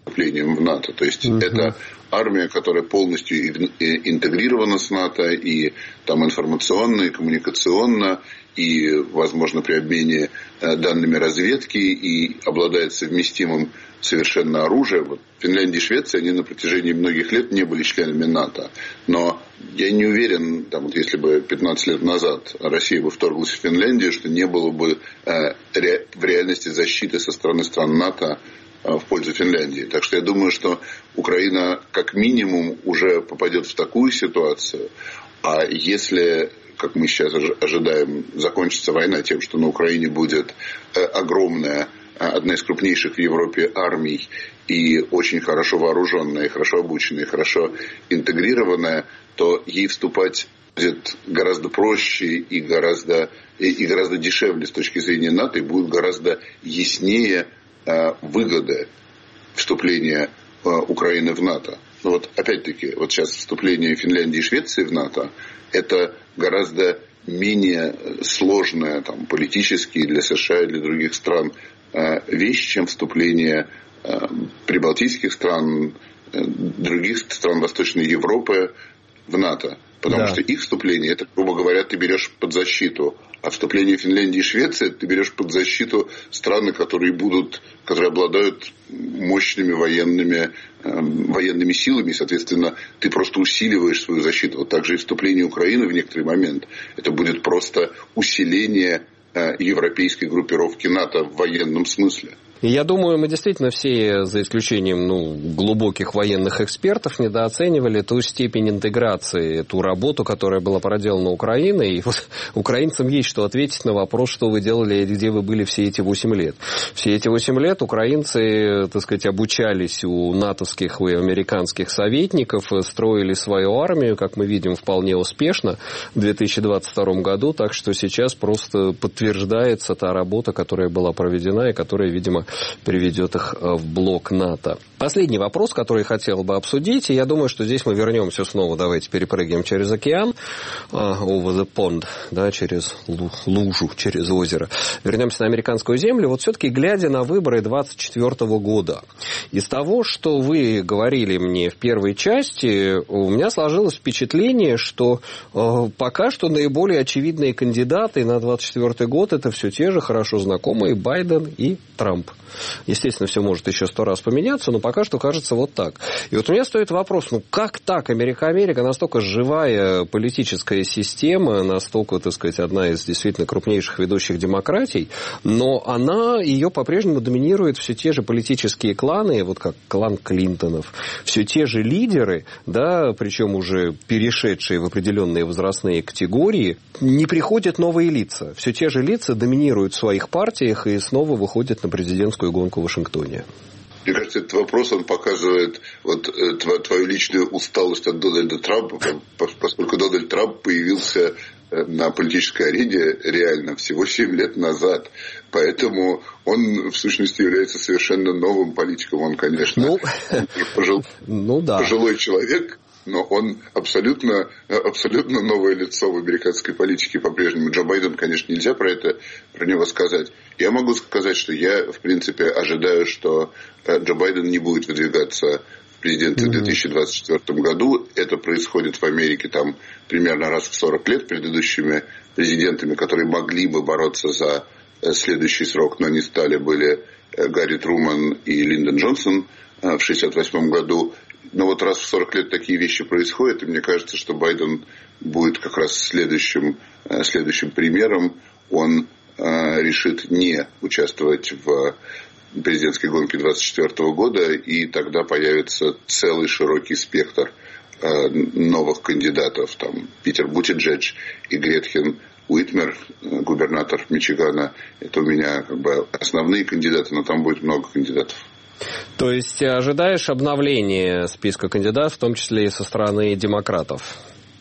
вступлением в НАТО. То есть uh-huh. это армия, которая полностью интегрирована с НАТО и там информационно, и коммуникационно, и, возможно, при обмене данными разведки, и обладает совместимым совершенно оружием. Вот Финляндия и Швеция, они на протяжении многих лет не были членами НАТО. Но я не уверен, там, вот если бы пятнадцать лет назад Россия бы вторглась в Финляндию, что не было бы э, ре, в реальности защиты со стороны стран НАТО э, в пользу Финляндии. Так что я думаю, что Украина как минимум уже попадет в такую ситуацию. А если, как мы сейчас ожидаем, закончится война тем, что на Украине будет э, огромная, одна из крупнейших в Европе армий, и очень хорошо вооруженная, хорошо обученная, хорошо интегрированная, то ей вступать будет гораздо проще и гораздо, и, и гораздо дешевле с точки зрения НАТО, и будет гораздо яснее э, выгоды вступления э, Украины в НАТО. Но вот опять-таки, вот сейчас вступление Финляндии и Швеции в НАТО, это гораздо менее сложная там, политически для США и для других стран э, вещь, чем вступление э, прибалтийских стран, э, других стран Восточной Европы в НАТО. Потому да. что их вступление, это, грубо говоря, ты берешь под защиту. А вступление Финляндии и Швеции ты берешь под защиту страны, которые будут, которые обладают мощными военными, э, военными силами. И, соответственно, ты просто усиливаешь свою защиту. Вот так же и вступление Украины в некоторый момент. Это будет просто усиление э, европейской группировки НАТО в военном смысле. И я думаю, мы действительно все, за исключением ну, глубоких военных экспертов, недооценивали ту степень интеграции, ту работу, которая была проделана Украиной. И вот украинцам есть что ответить на вопрос, что вы делали и где вы были все эти восемь лет. Все эти восемь лет украинцы, так сказать, обучались у натовских и американских советников, строили свою армию, как мы видим, вполне успешно в две тысячи двадцать втором году. Так что сейчас просто подтверждается та работа, которая была проведена и которая, видимо, приведет их в блок НАТО. Последний вопрос, который я хотел бы обсудить, и я думаю, что здесь мы вернемся снова, давайте перепрыгнем через океан, uh, over the pond, да, через лужу, через озеро. Вернемся на американскую землю. Вот все-таки, глядя на выборы двадцать четвёртого года, из того, что вы говорили мне в первой части, у меня сложилось впечатление, что uh, пока что наиболее очевидные кандидаты на двадцать четвёртый год это все те же хорошо знакомые Байден и Трамп. Естественно, все может еще сто раз поменяться, но пока что кажется вот так. И вот у меня стоит вопрос, ну как так? Америка, Америка настолько живая политическая система, настолько, так сказать, одна из действительно крупнейших ведущих демократий, но она, ее по-прежнему доминируют все те же политические кланы, вот как клан Клинтонов, все те же лидеры, да, причем уже перешедшие в определенные возрастные категории, не приходят новые лица. Все те же лица доминируют в своих партиях и снова выходят на президентскую гонку в Вашингтоне. Мне кажется, этот вопрос, он показывает вот, твою личную усталость от Дональда Трампа, поскольку Дональд Трамп появился на политической арене реально всего семь лет назад. Поэтому он, в сущности, является совершенно новым политиком. Он, конечно, ну, пожил... ну, да. пожилой человек, но он абсолютно, абсолютно новое лицо в американской политике по-прежнему. Джо Байден, конечно, нельзя про это, про него сказать. Я могу сказать, что я, в принципе, ожидаю, что Джо Байден не будет выдвигаться в президенты в две тысячи двадцать четвёртом году. Это происходит в Америке там примерно раз в сорок лет предыдущими президентами, которые могли бы бороться за следующий срок, но не стали, были Гарри Труман и Линдон Джонсон в шестьдесят восьмом году. Но вот раз в сорок лет такие вещи происходят, и мне кажется, что Байден будет как раз следующим, следующим примером. Он э, решит не участвовать в президентской гонке двадцать четвёртого года, и тогда появится целый широкий спектр э, новых кандидатов. Там Питер Бутиджедж и Гретхен Уитмер, губернатор Мичигана. Это у меня как бы основные кандидаты, но там будет много кандидатов. То есть ожидаешь обновления списка кандидатов, в том числе и со стороны демократов?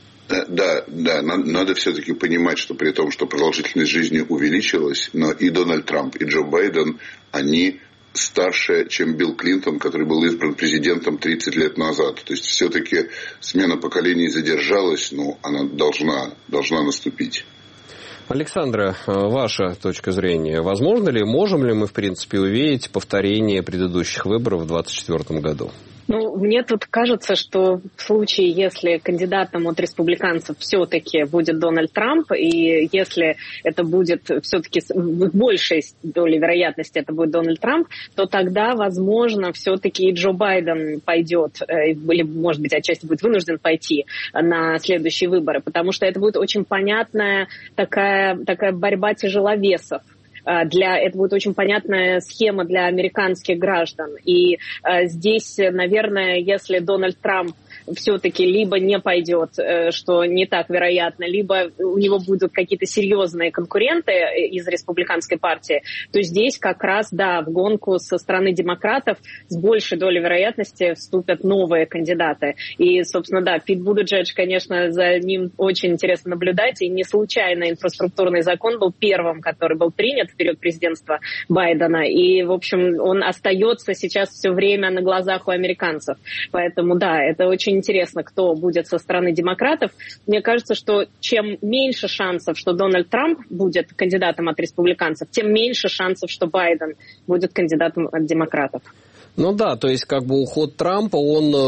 Да, да, надо все-таки понимать, что при том, что продолжительность жизни увеличилась, но и Дональд Трамп, и Джо Байден, они старше, чем Билл Клинтон, который был избран президентом тридцать лет назад. То есть все-таки смена поколений задержалась, но она должна, должна наступить. Александра, ваша точка зрения. Возможно ли, можем ли мы, в принципе, увидеть повторение предыдущих выборов в двадцать четвёртом году? Ну, мне тут кажется, что в случае, если кандидатом от республиканцев все-таки будет Дональд Трамп, и если это будет все-таки в большей доле вероятности это будет Дональд Трамп, то тогда, возможно, все-таки и Джо Байден пойдет, или, может быть, отчасти будет вынужден пойти на следующие выборы, потому что это будет очень понятная такая, такая борьба тяжеловесов. Для, это будет очень понятная схема для американских граждан. И э, здесь, наверное, если Дональд Трамп все-таки либо не пойдет, э, что не так вероятно, либо у него будут какие-то серьезные конкуренты из республиканской партии, то здесь как раз, да, в гонку со стороны демократов с большей долей вероятности вступят новые кандидаты. И, собственно, да, Пит Бутиджедж, конечно, за ним очень интересно наблюдать, и не случайно инфраструктурный закон был первым, который был принят в период президентства Байдена. И, в общем, он остается сейчас все время на глазах у американцев. Поэтому, да, это очень интересно, кто будет со стороны демократов. Мне кажется, что чем меньше шансов, что Дональд Трамп будет кандидатом от республиканцев, тем меньше шансов, что Байден будет кандидатом от демократов. Ну да, то есть как бы уход Трампа, он э,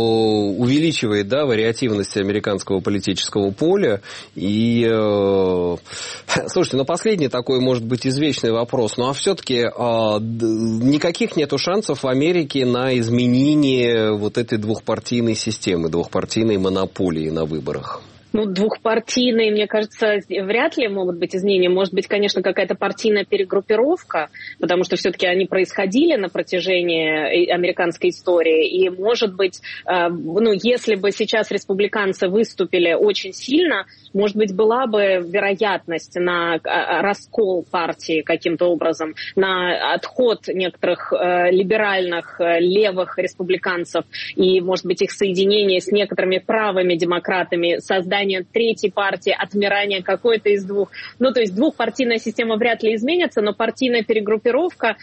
увеличивает, да, вариативность американского политического поля. И, э, слушайте, ну последний такой, может быть, извечный вопрос. Ну а все-таки э, никаких нету шансов в Америке на изменение вот этой двухпартийной системы, двухпартийной монополии на выборах. Ну, двухпартийные, мне кажется, вряд ли могут быть изменения. Может быть, конечно, какая-то партийная перегруппировка, потому что все-таки они происходили на протяжении американской истории. И, может быть, ну, если бы сейчас республиканцы выступили очень сильно, может быть, была бы вероятность на раскол партии каким-то образом, на отход некоторых либеральных левых республиканцев и, может быть, их соединение с некоторыми правыми демократами, создание третьей партии, отмирание какой-то из двух. Ну, то есть двухпартийная система вряд ли изменится, но партийная перегруппировка,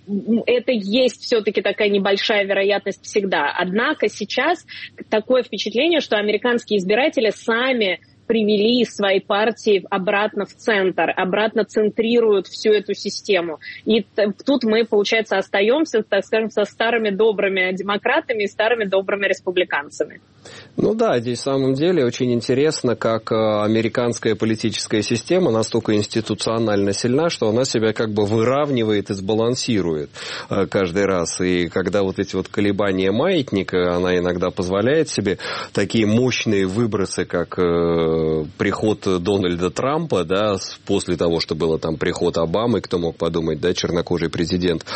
это есть все-таки такая небольшая вероятность всегда. Однако сейчас такое впечатление, что американские избиратели сами привели свои партии обратно в центр, обратно центрируют всю эту систему. И тут мы, получается, остаемся, так скажем, со старыми добрыми демократами и старыми добрыми республиканцами. Ну да, здесь в самом деле очень интересно, как американская политическая система настолько институционально сильна, что она себя как бы выравнивает и сбалансирует каждый раз. И когда вот эти вот колебания маятника, она иногда позволяет себе такие мощные выбросы, как приход Дональда Трампа, да, после того, что было там приход Обамы, кто мог подумать, да, чернокожий президент,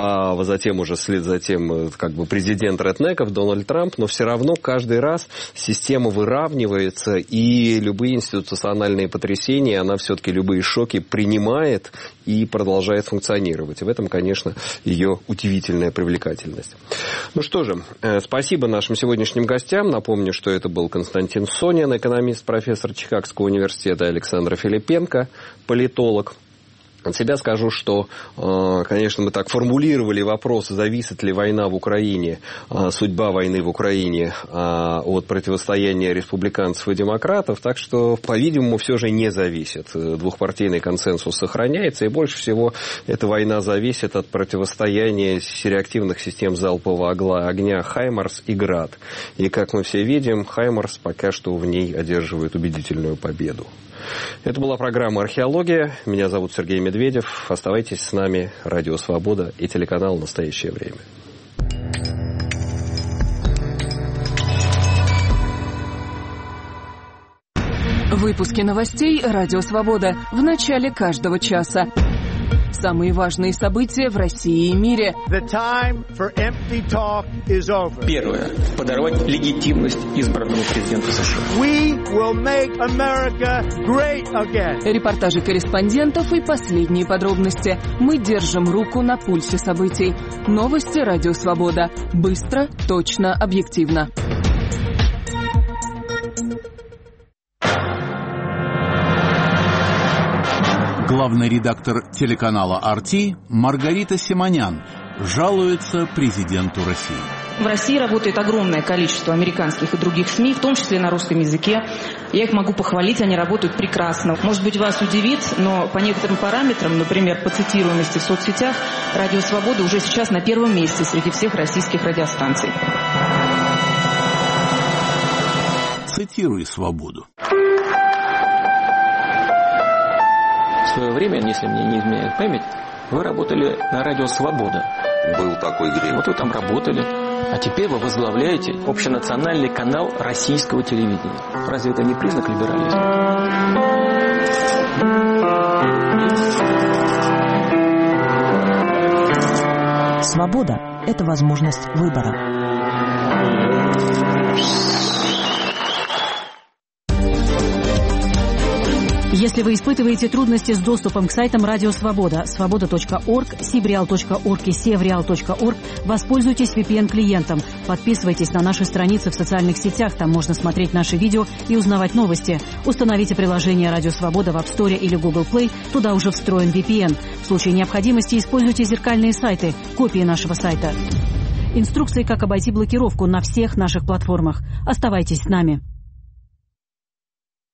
а затем уже вслед за тем как бы президент реднеков Дональд Трамп, но все равно каждый раз система выравнивается, и любые институциональные потрясения, она все-таки любые шоки принимает и продолжает функционировать. И в этом, конечно, ее удивительная привлекательность. Ну что же, спасибо нашим сегодняшним гостям. Напомню, что это был Константин Сонин, экономист, профессор Чикагского университета, Александра Филипенко, политолог. От себя скажу, что, конечно, мы так формулировали вопрос, зависит ли война в Украине, судьба войны в Украине от противостояния республиканцев и демократов, так что, по-видимому, все же не зависит. Двухпартийный консенсус сохраняется, и больше всего эта война зависит от противостояния реактивных систем залпового огня «Хаймарс» и «Град». И, как мы все видим, «Хаймарс» пока что в ней одерживает убедительную победу. Это была программа «Археология». Меня зовут Сергей Медведев. Оставайтесь с нами. Радио «Свобода» и телеканал «Настоящее время». Выпуски новостей «Радио Свобода» в начале каждого часа. Самые важные события в России и мире. Первое. Подорвать легитимность избранного президента США. Репортажи корреспондентов и последние подробности. Мы держим руку на пульсе событий. Новости «Радио Свобода». Быстро, точно, объективно. Главный редактор телеканала ар ти Маргарита Симонян жалуется президенту России. В России работает огромное количество американских и других СМИ, в том числе на русском языке. Я их могу похвалить, они работают прекрасно. Может быть, вас удивит, но по некоторым параметрам, например, по цитируемости в соцсетях, «Радио Свобода» уже сейчас на первом месте среди всех российских радиостанций. Цитируй «Свободу». В свое время, если мне не изменяет память, вы работали на радио «Свобода». Был такой грех. Вот вы там работали. А теперь вы возглавляете общенациональный канал российского телевидения. Разве это не признак либерализма? Свобода – это возможность выбора. Если вы испытываете трудности с доступом к сайтам Радио Свобода, свобода точка орг, сибреал точка орг и севреал точка орг, воспользуйтесь ви пи эн-клиентом. Подписывайтесь на наши страницы в социальных сетях, там можно смотреть наши видео и узнавать новости. Установите приложение Радио Свобода в App Store или Google Play, туда уже встроен ви пи эн. В случае необходимости используйте зеркальные сайты, копии нашего сайта. Инструкции, как обойти блокировку на всех наших платформах. Оставайтесь с нами.